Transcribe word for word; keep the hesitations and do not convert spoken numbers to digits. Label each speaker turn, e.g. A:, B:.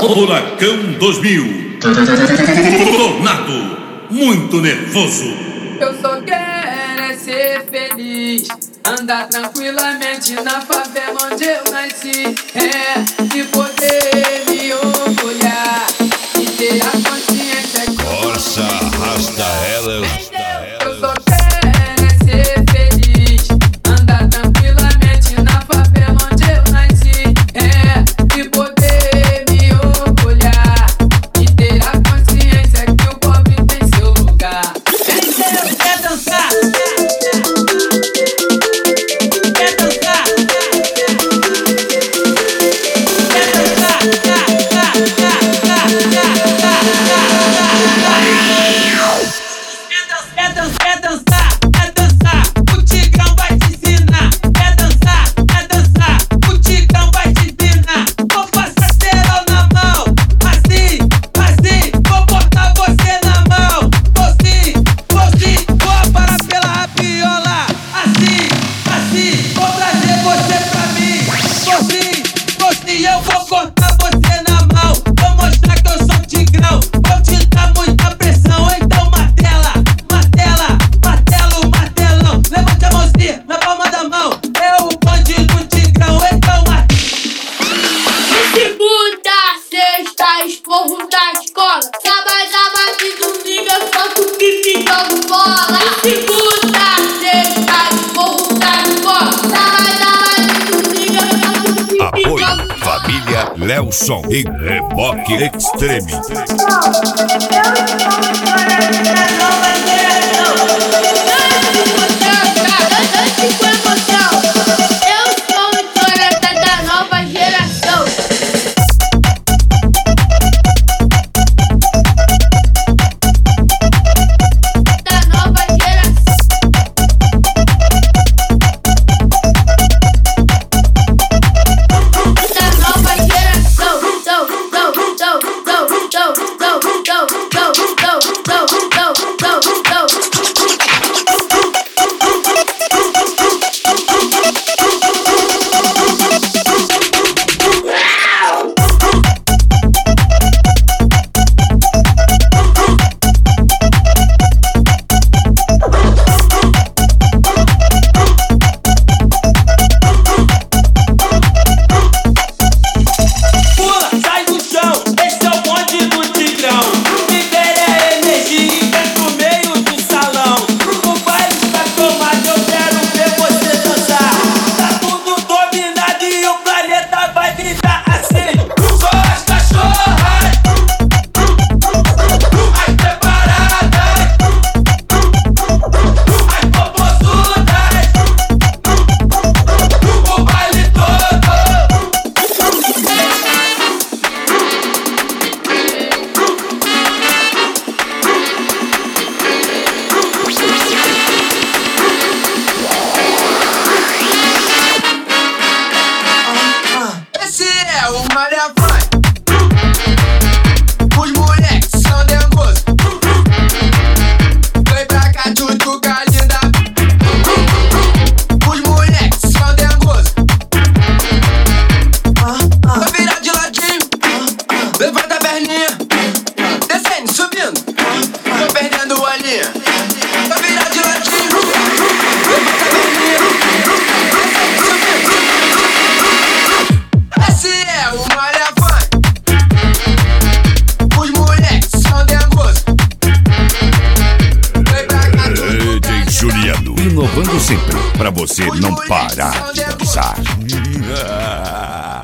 A: Furacão dois mil. Tornado, muito nervoso.
B: Eu só quero é ser feliz, andar tranquilamente na favela onde eu nasci. É, e poder me orgulhar e ter a consciência que eu
C: Força, arrasta ela.
B: Eu só quero é ser feliz, andar tranquilamente na favela onde eu nasci. É, e poder me orgulhar e ter a consciência que o pobre tem seu lugar.
D: Quer dançar? Quer dançar? Quer dançar? Quer dançar? Quer dançar? O Tigrão vai te ensinar. Quer dançar? Quer dançar? O Tigrão vai te ensinar. Vou passar cerol na mão, assim, assim. Vou botar você na mão, vou sim, vou sim. Vou aparar pela rapiola, assim, assim. Vou trazer você pra mim, vou sim, vou sim. Eu vou cortar você na mão, vou mostrar que eu sou Tigrão. Vou te dar muita pressão, então martela, martela, martelo, martelão. Levante a mãozinha na palma da mão, é o bonde do Tigrão, então martela.
E: Segunda, sexta, esporro na escola. Sábado, sábado e domingo eu faço pipi e jogo bola. Segunda, sexta, esporro na escola. Sábado, sábado e domingo eu faço pipi e
C: Apoio
E: jogo bola.
C: Família Lelson e Reboque Extreme.
D: Pula, sai do chão, esse é o bonde do Tigrão. Libere a energia e vem pro meio do salão. O baile está tomado, eu quero ver você dançar. Tá tudo dominado e o planeta vai gritar assim. Só as cachorras, as preparadas, as popozudas, o baile todo.
B: Esse é o Maria Vai. Os moleques são dengosos. Vem pra cá, tchutchuca linda. Os moleques são dengosos. Vai virar de ladinho. Levanta a perninha. Descendo, subindo. Tô perdendo a linha. Vai virar de ladinho. Levanta a perninha. Descendo, subindo. Esse é o Maria Vai. Os moleques são dengosos. Vem pra cá,
C: D J Juliano, inovando sempre pra você não
B: Os
C: parar
B: moleques
C: de
B: são
C: dançar.